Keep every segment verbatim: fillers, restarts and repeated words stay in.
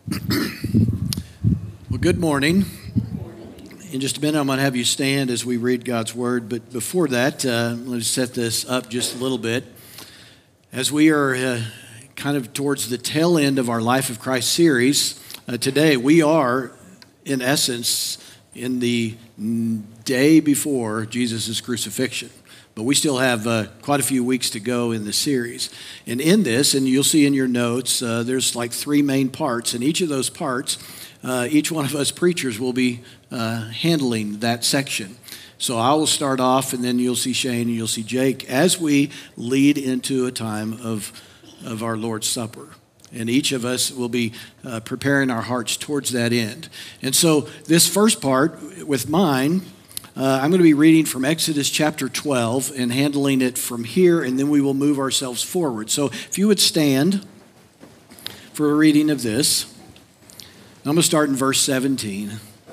Well, good morning. In just a minute, I'm going to have you stand as we read God's Word. But before that, uh, let's set this up just a little bit. As we are uh, kind of towards the tail end of our Life of Christ series, uh, today we are, in essence, in the day before Jesus' crucifixion. But we still have uh, quite a few weeks to go in the series. And in this, and you'll see in your notes, uh, there's like three main parts. And each of those parts, uh, each one of us preachers will be uh, handling that section. So I will start off, and then you'll see Shane and you'll see Jake as we lead into a time of, of our Lord's Supper. And each of us will be uh, preparing our hearts towards that end. And so this first part with mine, Uh, I'm going to be reading from Exodus chapter twelve and handling it from here, and then we will move ourselves forward. So if you would stand for a reading of this. I'm going to start in verse seventeen.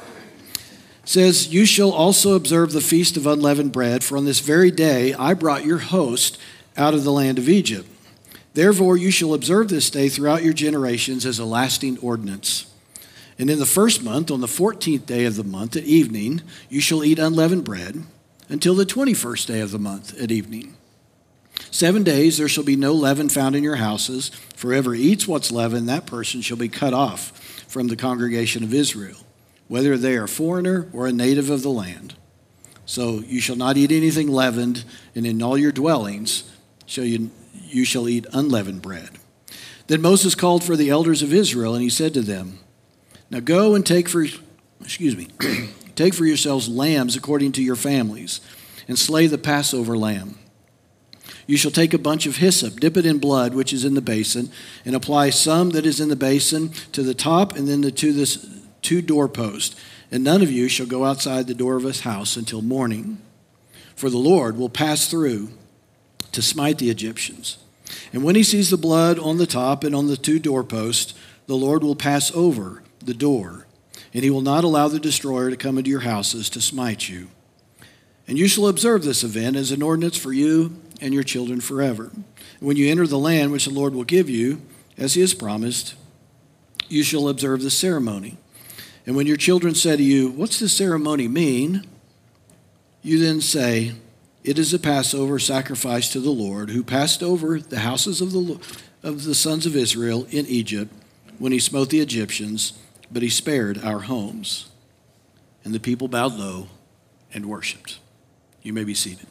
It says, "You shall also observe the feast of unleavened bread, for on this very day I brought your host out of the land of Egypt. Therefore you shall observe this day throughout your generations as a lasting ordinance. And in the first month, on the fourteenth day of the month at evening, you shall eat unleavened bread until the twenty-first day of the month at evening. Seven days there shall be no leaven found in your houses. For whoever eats what's leavened, that person shall be cut off from the congregation of Israel, whether they are a foreigner or a native of the land. So you shall not eat anything leavened, and in all your dwellings shall you, you shall eat unleavened bread." Then Moses called for the elders of Israel, and he said to them, "Now go and take for, excuse me, take for yourselves lambs according to your families, and slay the Passover lamb. You shall take a bunch of hyssop, dip it in blood which is in the basin, and apply some that is in the basin to the top and then to the two doorposts. And none of you shall go outside the door of his house until morning. For the Lord will pass through to smite the Egyptians. And when he sees the blood on the top and on the two doorposts, the Lord will pass over the door, and he will not allow the destroyer to come into your houses to smite you. And you shall observe this event as an ordinance for you and your children forever. When you enter the land which the Lord will give you, as he has promised, you shall observe the ceremony. And when your children say to you, 'What's this ceremony mean?' you then say, 'It is a Passover sacrifice to the Lord, who passed over the houses of the, of the sons of Israel in Egypt when he smote the Egyptians, but he spared our homes.' And the people bowed low and worshiped." You may be seated.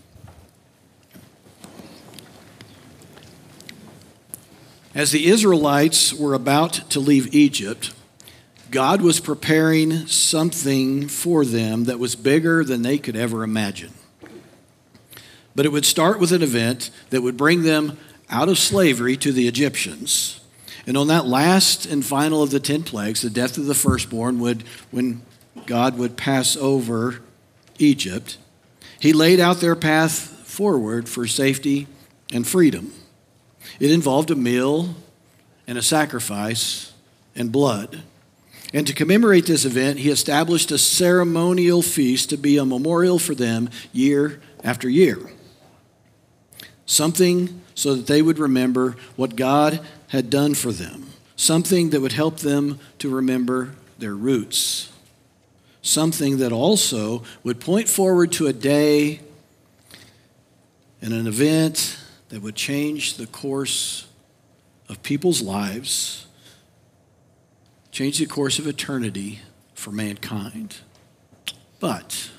As the Israelites were about to leave Egypt, God was preparing something for them that was bigger than they could ever imagine. But it would start with an event that would bring them out of slavery to the Egyptians. And on that last and final of the ten plagues, the death of the firstborn, would, when God would pass over Egypt, he laid out their path forward for safety and freedom. It involved a meal and a sacrifice and blood. And to commemorate this event, he established a ceremonial feast to be a memorial for them year after year. Something so that they would remember what God had done for them. Something that would help them to remember their roots. Something that also would point forward to a day and an event that would change the course of people's lives, change the course of eternity for mankind. But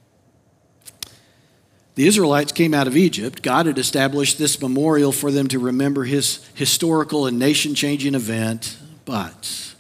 the Israelites came out of Egypt. God had established this memorial for them to remember his historical and nation-changing event, but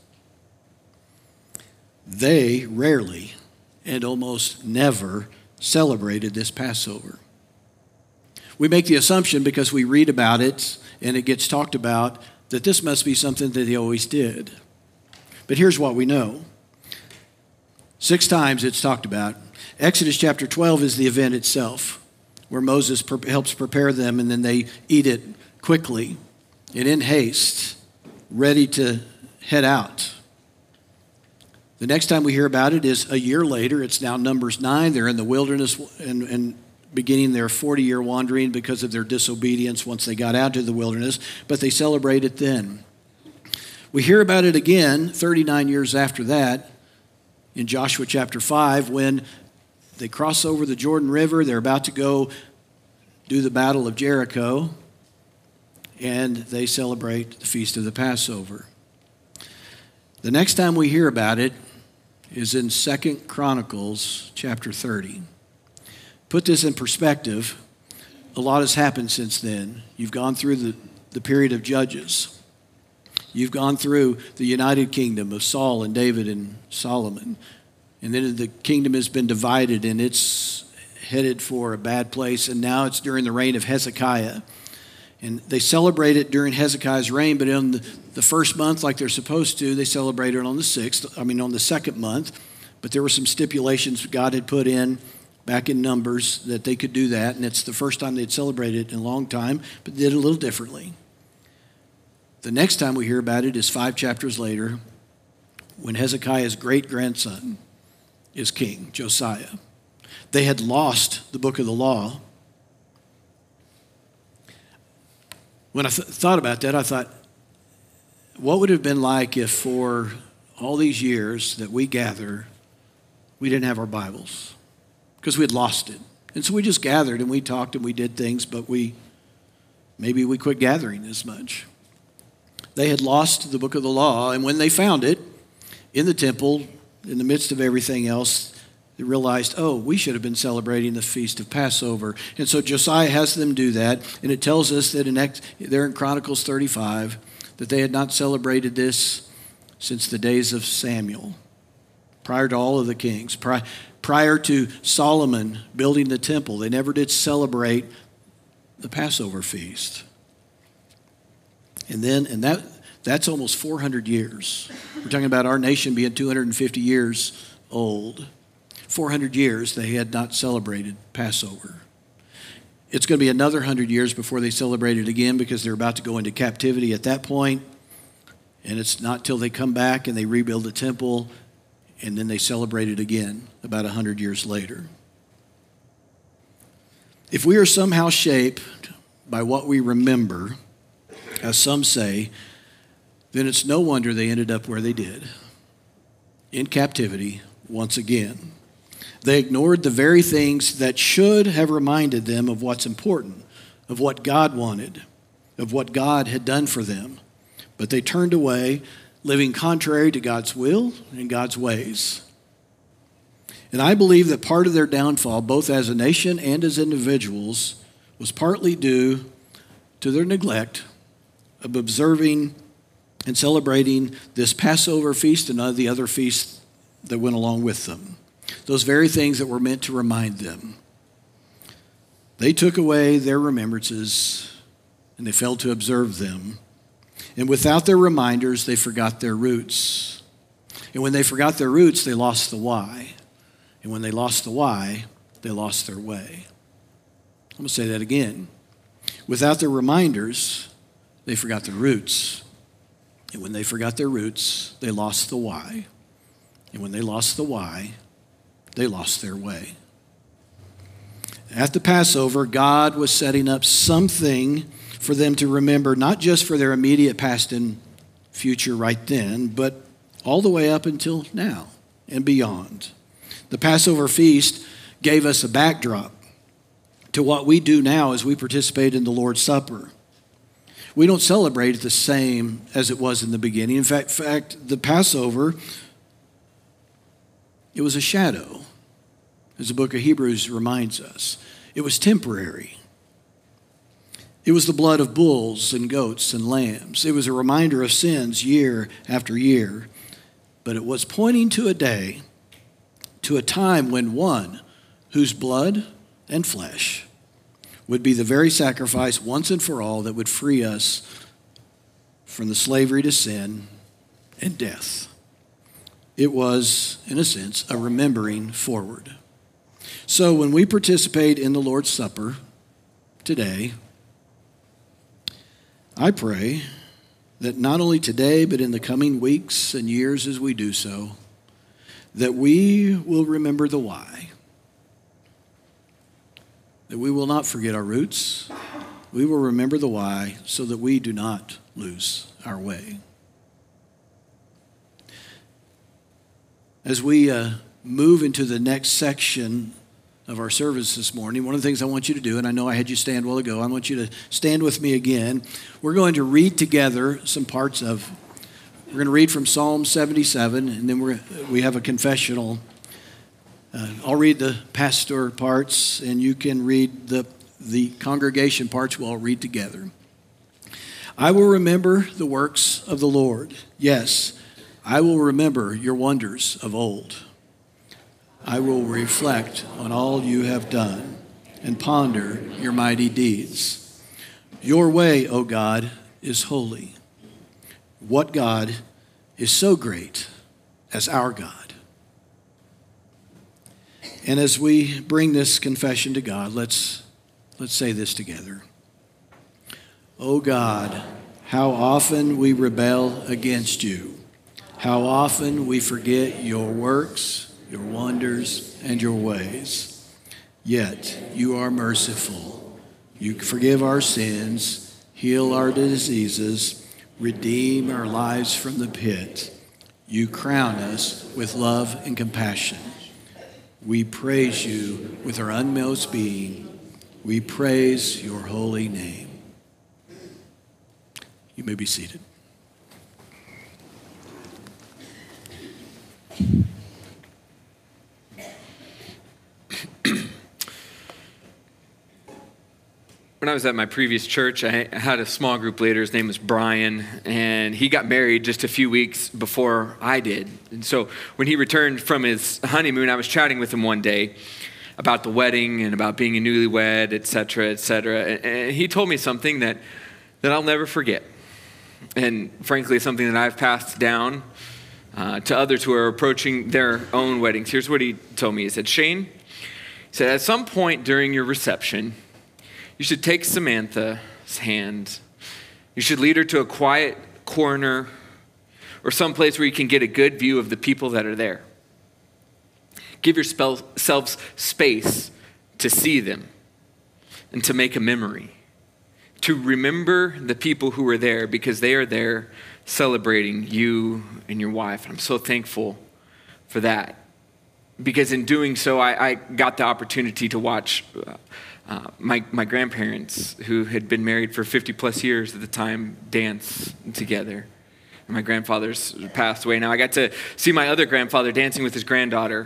they rarely and almost never celebrated this Passover. We make the assumption because we read about it and it gets talked about that this must be something that they always did. But here's what we know. Six times it's talked about. Exodus chapter twelve is the event itself, where Moses pre- helps prepare them, and then they eat it quickly and in haste, ready to head out. The next time we hear about it is a year later. It's now Numbers nine. They're in the wilderness and, and beginning their forty-year wandering because of their disobedience once they got out to the wilderness, but they celebrate it then. We hear about it again thirty-nine years after that in Joshua chapter five when they cross over the Jordan River. They're about to go do the battle of Jericho, and they celebrate the Feast of the Passover. The next time we hear about it is in Second Chronicles chapter thirty. Put this in perspective. A lot has happened since then. You've gone through the, the period of Judges. You've gone through the United Kingdom of Saul and David and Solomon. And then the kingdom has been divided and it's headed for a bad place. And now it's during the reign of Hezekiah. And they celebrate it during Hezekiah's reign, but in the, the first month, like they're supposed to, they celebrate it on the sixth, I mean on the second month. But there were some stipulations God had put in back in Numbers that they could do that. And it's the first time they'd celebrated it in a long time, but did it a little differently. The next time we hear about it is five chapters later when Hezekiah's great-grandson is king, Josiah. They had lost the book of the law. When I th- thought about that, I thought, what would it have been like if for all these years that we gather, we didn't have our Bibles? Because we had lost it. And so we just gathered and we talked and we did things, but we maybe we quit gathering as much. They had lost the book of the law, and when they found it in the temple, in the midst of everything else, they realized, oh, we should have been celebrating the Feast of Passover. And so Josiah has them do that, and it tells us that in there in Chronicles thirty-five that they had not celebrated this since the days of Samuel, prior to all of the kings, prior, prior to Solomon building the temple. They never did celebrate the Passover feast. And then, and that that's almost four hundred years. We're talking about our nation being two hundred fifty years old. four hundred years they had not celebrated Passover. It's going to be another one hundred years before they celebrate it again because they're about to go into captivity at that point. And it's not till they come back and they rebuild the temple and then they celebrate it again about one hundred years later. If we are somehow shaped by what we remember, as some say, then it's no wonder they ended up where they did, in captivity once again. They ignored the very things that should have reminded them of what's important, of what God wanted, of what God had done for them. But they turned away, living contrary to God's will and God's ways. And I believe that part of their downfall, both as a nation and as individuals, was partly due to their neglect of observing and celebrating this Passover feast and all the other feasts that went along with them. Those very things that were meant to remind them. They took away their remembrances and they failed to observe them. And without their reminders, they forgot their roots. And when they forgot their roots, they lost the why. And when they lost the why, they lost their way. I'm going to say that again. Without their reminders, they forgot their roots. And when they forgot their roots, they lost the why. And when they lost the why, they lost their way. At the Passover, God was setting up something for them to remember, not just for their immediate past and future right then, but all the way up until now and beyond. The Passover feast gave us a backdrop to what we do now as we participate in the Lord's Supper. We don't celebrate it the same as it was in the beginning. In fact, fact, the Passover, it was a shadow, as the book of Hebrews reminds us. It was temporary. It was the blood of bulls and goats and lambs. It was a reminder of sins year after year. But it was pointing to a day, to a time when one whose blood and flesh would be the very sacrifice once and for all that would free us from the slavery to sin and death. It was, in a sense, a remembering forward. So when we participate in the Lord's Supper today, I pray that not only today, but in the coming weeks and years as we do so, that we will remember the why. That we will not forget our roots. We will remember the why so that we do not lose our way. As we uh, move into the next section of our service this morning, one of the things I want you to do, and I know I had you stand a while ago, I want you to stand with me again. We're going to read together some parts of, we're going to read from Psalm seventy-seven, and then we're, we have a confessional. Uh, I'll read the pastor parts, and you can read the, the congregation parts. We'll all read together. I will remember the works of the Lord. Yes, I will remember your wonders of old. I will reflect on all you have done and ponder your mighty deeds. Your way, O God, is holy. What God is so great as our God? And as we bring this confession to God, let's, let's say this together. O God, how often we rebel against you. How often we forget your works, your wonders, and your ways. Yet you are merciful. You forgive our sins, heal our diseases, redeem our lives from the pit. You crown us with love and compassion. We praise you with our utmost being. We praise your holy name. You may be seated. When I was at my previous church, I had a small group leader. His name was Brian, and he got married just a few weeks before I did. And so when he returned from his honeymoon, I was chatting with him one day about the wedding and about being a newlywed, et cetera, et cetera. And he told me something that, that I'll never forget. And frankly, something that I've passed down uh, to others who are approaching their own weddings. Here's what he told me. He said, Shane, he said, at some point during your reception, you should take Samantha's hand. You should lead her to a quiet corner or someplace where you can get a good view of the people that are there. Give yourselves space to see them and to make a memory, to remember the people who are there because they are there celebrating you and your wife. I'm so thankful for that because in doing so, I, I got the opportunity to watch uh, Uh, my, my grandparents, who had been married for fifty plus years at the time, dance together. And my grandfather's passed away now. I got to see my other grandfather dancing with his granddaughter.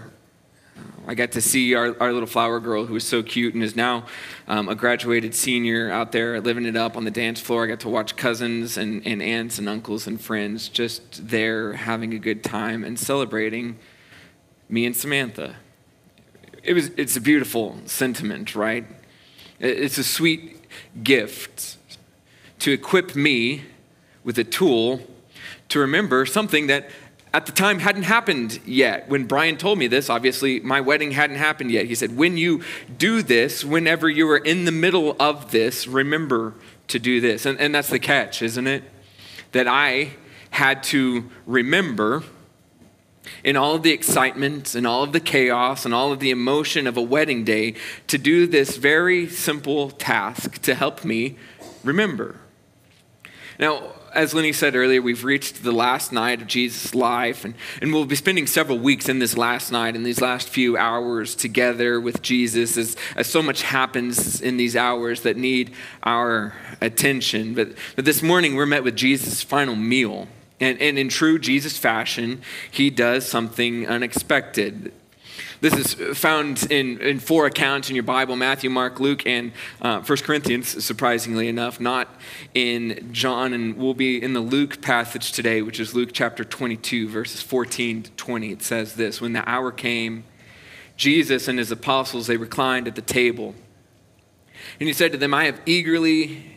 I got to see our, our little flower girl who was so cute and is now um, a graduated senior out there living it up on the dance floor. I got to watch cousins and, and aunts and uncles and friends just there having a good time and celebrating me and Samantha. It was, it's a beautiful sentiment, right? It's a sweet gift to equip me with a tool to remember something that at the time hadn't happened yet. When Brian told me this, obviously my wedding hadn't happened yet. He said, when you do this, whenever you are in the middle of this, remember to do this. And, and that's the catch, isn't it? That I had to remember in all of the excitement and all of the chaos and all of the emotion of a wedding day to do this very simple task to help me remember. Now, as Lenny said earlier, we've reached the last night of Jesus' life, and, and we'll be spending several weeks in this last night, in these last few hours together with Jesus, as, as so much happens in these hours that need our attention. But, but this morning, we're met with Jesus' final meal. And, and in true Jesus fashion, he does something unexpected. This is found in, in four accounts in your Bible: Matthew, Mark, Luke, and uh, First Corinthians, surprisingly enough, not in John. And we'll be in the Luke passage today, which is Luke chapter twenty-two, verses fourteen to twenty. It says this: when the hour came, Jesus and his apostles, they reclined at the table. And he said to them, I have eagerly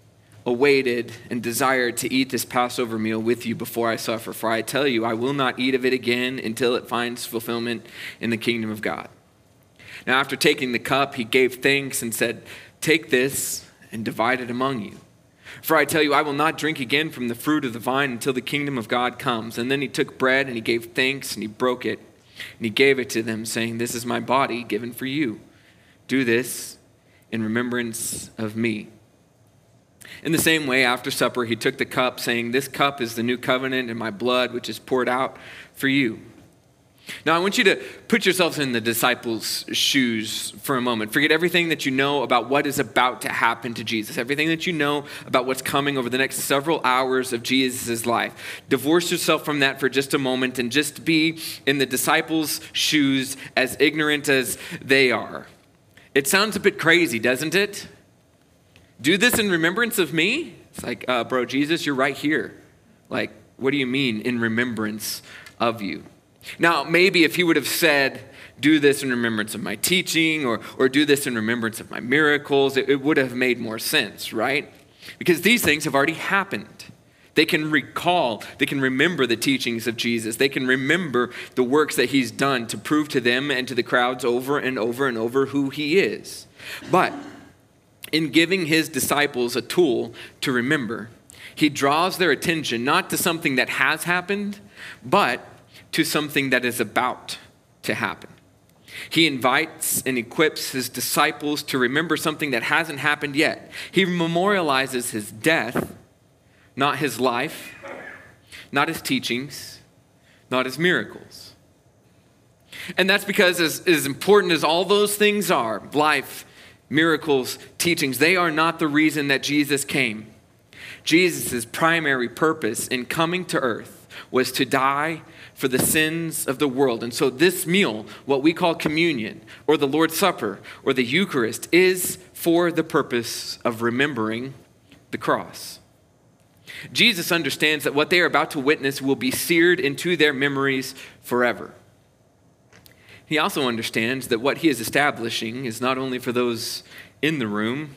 awaited and desired to eat this Passover meal with you before I suffer. For I tell you, I will not eat of it again until it finds fulfillment in the kingdom of God. Now, after taking the cup, he gave thanks and said, take this and divide it among you. For I tell you, I will not drink again from the fruit of the vine until the kingdom of God comes. And then he took bread and he gave thanks and he broke it. And he gave it to them, saying, this is my body given for you. Do this in remembrance of me. In the same way, after supper, he took the cup, saying, this cup is the new covenant in my blood, which is poured out for you. Now, I want you to put yourselves in the disciples' shoes for a moment. Forget everything that you know about what is about to happen to Jesus, everything that you know about what's coming over the next several hours of Jesus' life. Divorce yourself from that for just a moment and just be in the disciples' shoes, as ignorant as they are. It sounds a bit crazy, doesn't it? Do this in remembrance of me? It's like, uh, bro, Jesus, you're right here. Like, what do you mean in remembrance of you? Now, maybe if he would have said, do this in remembrance of my teaching, or, or do this in remembrance of my miracles, it, it would have made more sense, right? Because these things have already happened. They can recall, they can remember the teachings of Jesus. They can remember the works that he's done to prove to them and to the crowds over and over and over who he is. But in giving his disciples a tool to remember, he draws their attention not to something that has happened, but to something that is about to happen. He invites and equips his disciples to remember something that hasn't happened yet. He memorializes his death, not his life, not his teachings, not his miracles. And that's because as, as important as all those things are, life, miracles, teachings, they are not the reason that Jesus came. Jesus' primary purpose in coming to earth was to die for the sins of the world. And so this meal, what we call communion, or the Lord's Supper, or the Eucharist, is for the purpose of remembering the cross. Jesus understands that what they are about to witness will be seared into their memories forever. He also understands that what he is establishing is not only for those in the room,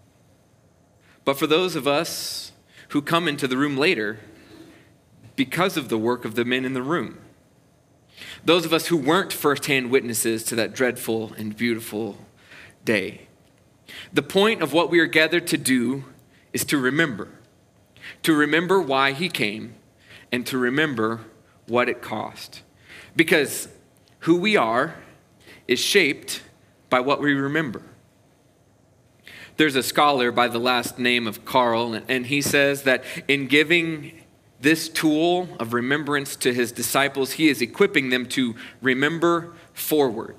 but for those of us who come into the room later because of the work of the men in the room. Those of us who weren't firsthand witnesses to that dreadful and beautiful day. The point of what we are gathered to do is to remember. To remember why he came and to remember what it cost. Because who we are is shaped by what we remember. There's a scholar by the last name of Carl, and he says that in giving this tool of remembrance to his disciples, he is equipping them to remember forward.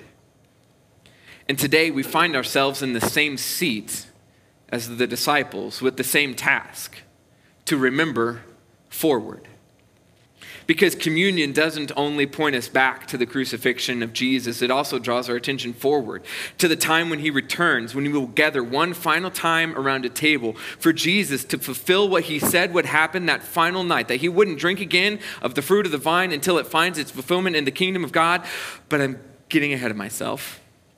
And today we find ourselves in the same seat as the disciples with the same task, to remember forward. Because communion doesn't only point us back to the crucifixion of Jesus, it also draws our attention forward to the time when he returns, when we will gather one final time around a table for Jesus to fulfill what he said would happen that final night, that he wouldn't drink again of the fruit of the vine until it finds its fulfillment in the kingdom of God. But I'm getting ahead of myself.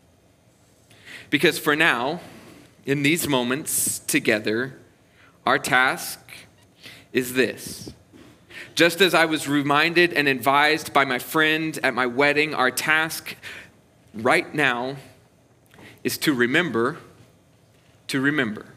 Because for now, in these moments together, our task is this. Just as I was reminded and advised by my friend at my wedding, our task right now is to remember, to remember.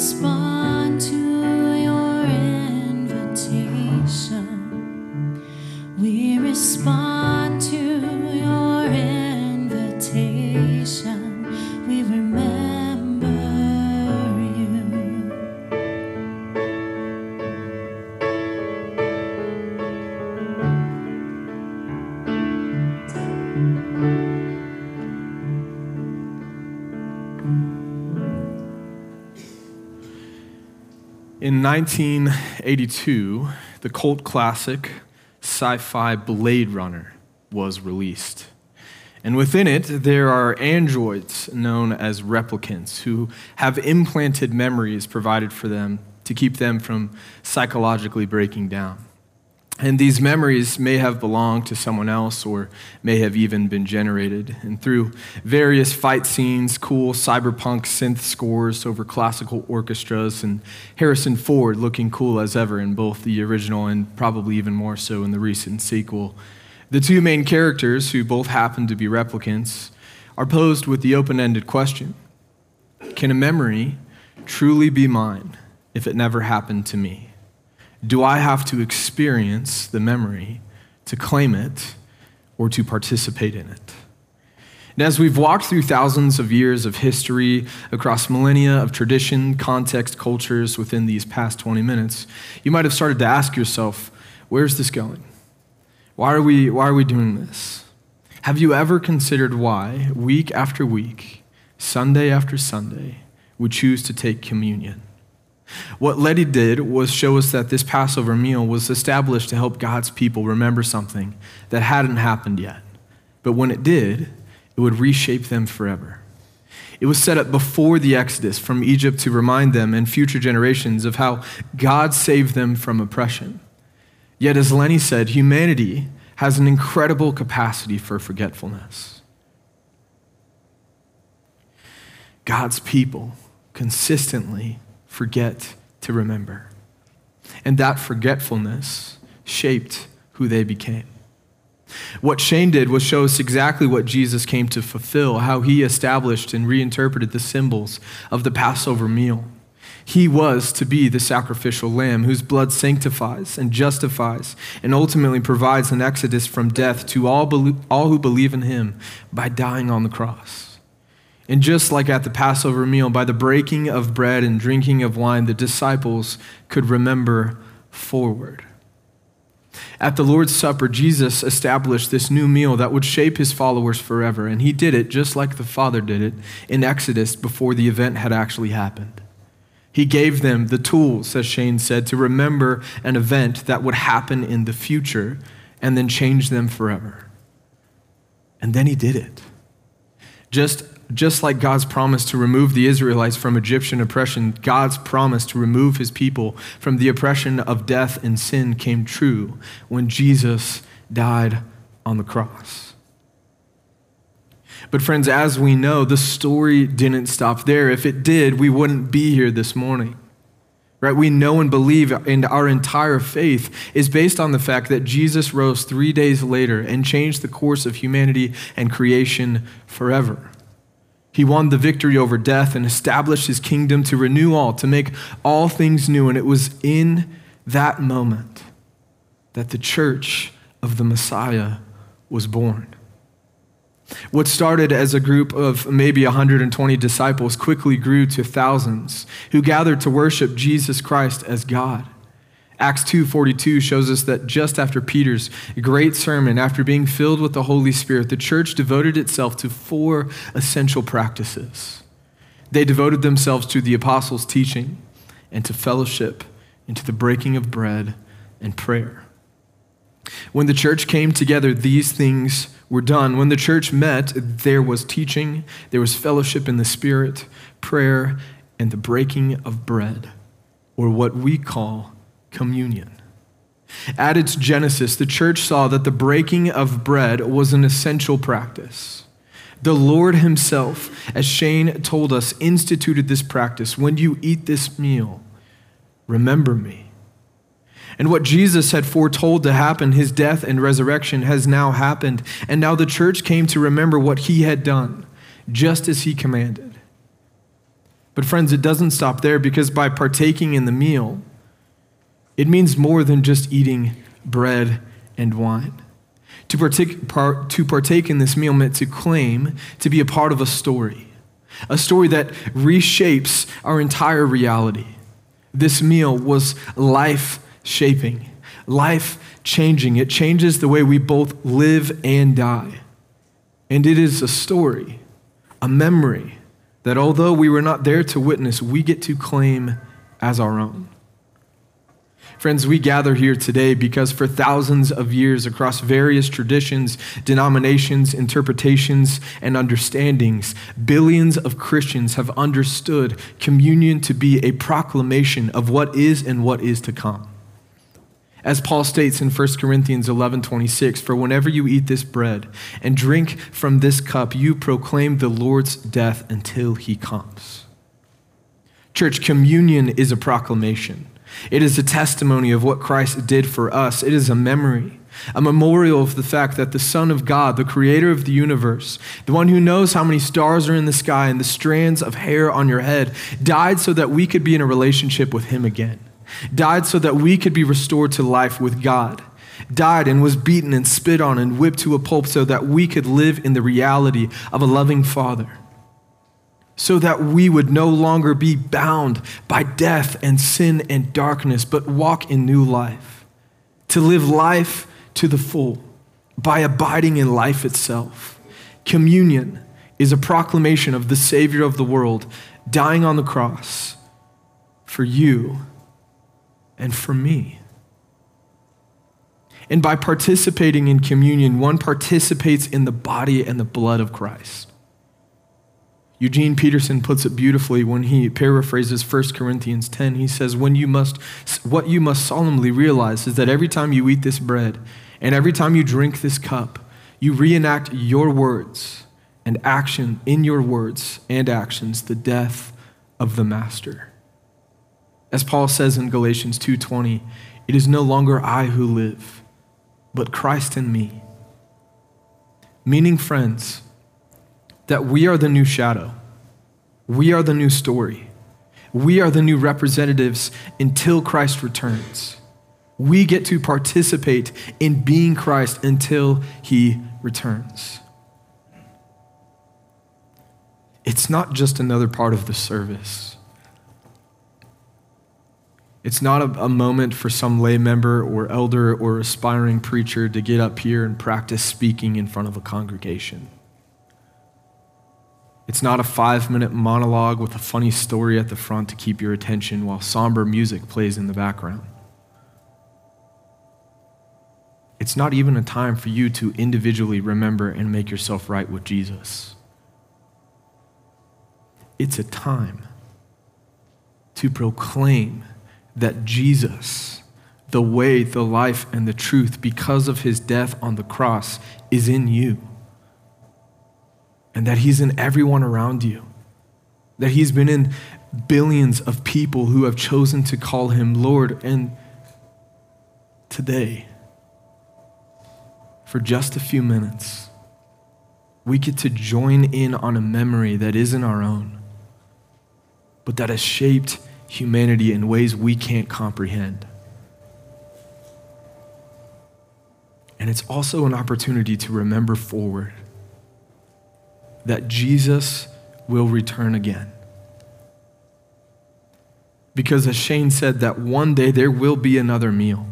respond to your invitation. We respond to your invitation. We remember you. In nineteen eighty-two, the cult classic sci-fi Blade Runner was released. And within it, there are androids known as replicants who have implanted memories provided for them to keep them from psychologically breaking down. And these memories may have belonged to someone else or may have even been generated. And through various fight scenes, cool cyberpunk synth scores over classical orchestras, and Harrison Ford looking cool as ever in both the original and probably even more so in the recent sequel, the two main characters, who both happen to be replicants, are posed with the open-ended question: can a memory truly be mine if it never happened to me? Do I have to experience the memory to claim it or to participate in it? And as we've walked through thousands of years of history across millennia of tradition, context, cultures within these past twenty minutes, you might have started to ask yourself, where's this going? Why are we, why are we doing this? Have you ever considered why, week after week, Sunday after Sunday, we choose to take communion? What Letty did was show us that this Passover meal was established to help God's people remember something that hadn't happened yet. But when it did, it would reshape them forever. It was set up before the Exodus from Egypt to remind them and future generations of how God saved them from oppression. Yet, as Lenny said, humanity has an incredible capacity for forgetfulness. God's people consistently forget to remember. And that forgetfulness shaped who they became. What Shane did was show us exactly what Jesus came to fulfill, how he established and reinterpreted the symbols of the Passover meal. He was to be the sacrificial lamb whose blood sanctifies and justifies and ultimately provides an exodus from death to all, be- all who believe in him by dying on the cross. And just like at the Passover meal, by the breaking of bread and drinking of wine, the disciples could remember forward. At the Lord's Supper, Jesus established this new meal that would shape his followers forever, and he did it just like the Father did it in Exodus before the event had actually happened. He gave them the tools, as Shane said, to remember an event that would happen in the future and then change them forever. And then he did it. Just Just like God's promise to remove the Israelites from Egyptian oppression, God's promise to remove his people from the oppression of death and sin came true when Jesus died on the cross. But friends, as we know, the story didn't stop there. If it did, we wouldn't be here this morning. Right? We know and believe, and our entire faith is based on the fact that Jesus rose three days later and changed the course of humanity and creation forever. He won the victory over death and established his kingdom to renew all, to make all things new. And it was in that moment that the church of the Messiah was born. What started as a group of maybe one hundred twenty disciples quickly grew to thousands who gathered to worship Jesus Christ as God. Acts two forty-two shows us that just after Peter's great sermon, after being filled with the Holy Spirit, the church devoted itself to four essential practices. They devoted themselves to the apostles' teaching and to fellowship and to the breaking of bread and prayer. When the church came together, these things were done. When the church met, there was teaching, there was fellowship in the Spirit, prayer, and the breaking of bread, or what we call communion. At its genesis, the church saw that the breaking of bread was an essential practice. The Lord himself, as Shane told us, instituted this practice. When you eat this meal, remember me. And what Jesus had foretold to happen, his death and resurrection, has now happened. And now the church came to remember what he had done, just as he commanded. But friends, it doesn't stop there, because by partaking in the meal, it means more than just eating bread and wine. To partake, par, to partake in this meal meant to claim to be a part of a story, a story that reshapes our entire reality. This meal was life-shaping, life-changing. It changes the way we both live and die. And it is a story, a memory, that although we were not there to witness, we get to claim as our own. Friends, we gather here today because for thousands of years, across various traditions, denominations, interpretations, and understandings, billions of Christians have understood communion to be a proclamation of what is and what is to come. As Paul states in First Corinthians eleven twenty-six, "For whenever you eat this bread and drink from this cup, you proclaim the Lord's death until he comes." Church, communion is a proclamation. It is a testimony of what Christ did for us. It is a memory, a memorial of the fact that the Son of God, the creator of the universe, the one who knows how many stars are in the sky and the strands of hair on your head, died so that we could be in a relationship with him again. Died so that we could be restored to life with God. Died and was beaten and spit on and whipped to a pulp so that we could live in the reality of a loving Father. So that we would no longer be bound by death and sin and darkness, but walk in new life. To live life to the full by abiding in life itself. Communion is a proclamation of the Savior of the world dying on the cross for you and for me. And by participating in communion, one participates in the body and the blood of Christ. Eugene Peterson puts it beautifully when he paraphrases First Corinthians ten. He says, when you must, what you must solemnly realize is that every time you eat this bread and every time you drink this cup, you reenact your words and action, in your words and actions, the death of the Master. As Paul says in Galatians two twenty, it is no longer I who live, but Christ in me. Meaning, friends, that we are the new shadow. We are the new story. We are the new representatives until Christ returns. We get to participate in being Christ until he returns. It's not just another part of the service. It's not a, a moment for some lay member or elder or aspiring preacher to get up here and practice speaking in front of a congregation. It's not a five-minute monologue with a funny story at the front to keep your attention while somber music plays in the background. It's not even a time for you to individually remember and make yourself right with Jesus. It's a time to proclaim that Jesus, the way, the life, and the truth, because of his death on the cross, is in you. And that he's in everyone around you. That he's been in billions of people who have chosen to call him Lord. And today, for just a few minutes, we get to join in on a memory that isn't our own, but that has shaped humanity in ways we can't comprehend. And it's also an opportunity to remember forward that Jesus will return again. Because as Shane said, that one day there will be another meal.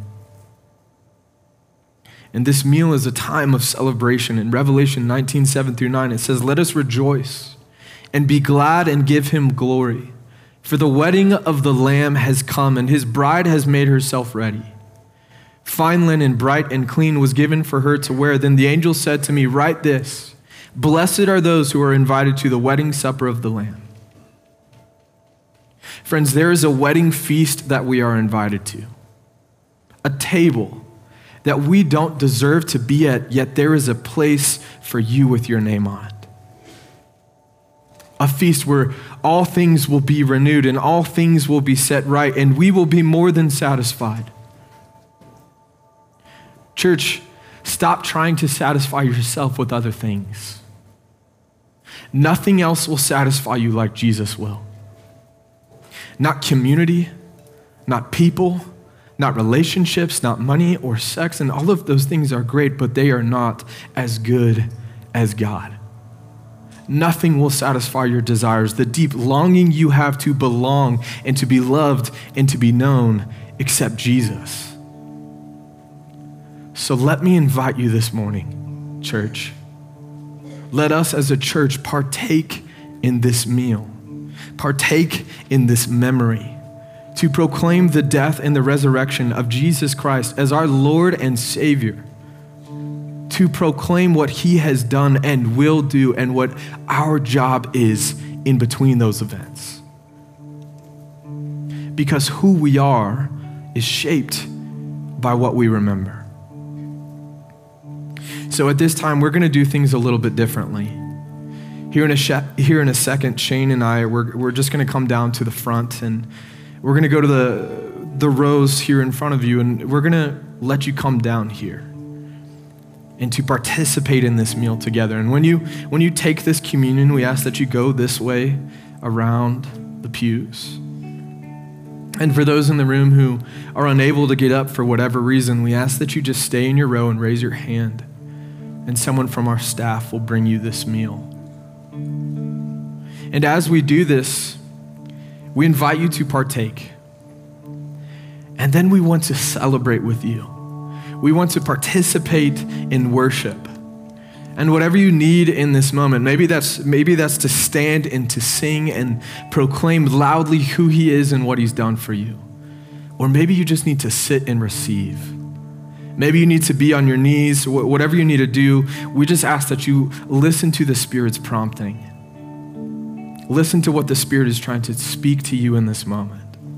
And this meal is a time of celebration. In Revelation nineteen, seven through nine, it says, "Let us rejoice and be glad and give him glory. For the wedding of the Lamb has come, and his bride has made herself ready. Fine linen, bright and clean, was given for her to wear. Then the angel said to me, write this, blessed are those who are invited to the wedding supper of the Lamb." Friends, there is a wedding feast that we are invited to. A table that we don't deserve to be at, yet there is a place for you with your name on it. A feast where all things will be renewed and all things will be set right, and we will be more than satisfied. Church, stop trying to satisfy yourself with other things. Nothing else will satisfy you like Jesus will. not community, not people, not relationships, not money or sex, and all of those things are great, but they are not as good as God. Nothing will satisfy your desires, the deep longing you have to belong and to be loved and to be known, except Jesus. So let me invite you this morning, church. Let us as a church partake in this meal, partake in this memory, to proclaim the death and the resurrection of Jesus Christ as our Lord and Savior, to proclaim what he has done and will do and what our job is in between those events. Because who we are is shaped by what we remember. So at this time, we're going to do things a little bit differently. Here in a, sh- here in a second, Shane and I, we're, we're just going to come down to the front, and we're going to go to the, the rows here in front of you, and we're going to let you come down here and to participate in this meal together. And when you, when you take this communion, we ask that you go this way around the pews. And for those in the room who are unable to get up for whatever reason, we ask that you just stay in your row and raise your hand, and someone from our staff will bring you this meal. And as we do this, we invite you to partake. And then we want to celebrate with you. We want to participate in worship. And whatever you need in this moment, maybe that's maybe that's to stand and to sing and proclaim loudly who he is and what he's done for you. Or maybe you just need to sit and receive. Maybe you need to be on your knees. Whatever you need to do, we just ask that you listen to the Spirit's prompting. Listen to what the Spirit is trying to speak to you in this moment.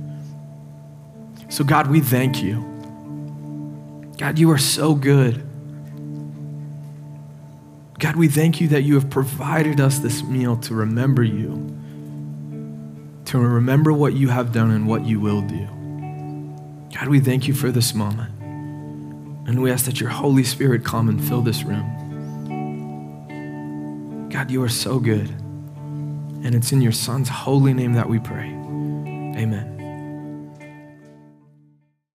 So God, we thank you. God, you are so good. God, we thank you that you have provided us this meal to remember you, to remember what you have done and what you will do. God, we thank you for this moment. And we ask that your Holy Spirit come and fill this room. God, you are so good. And it's in your Son's holy name that we pray. Amen.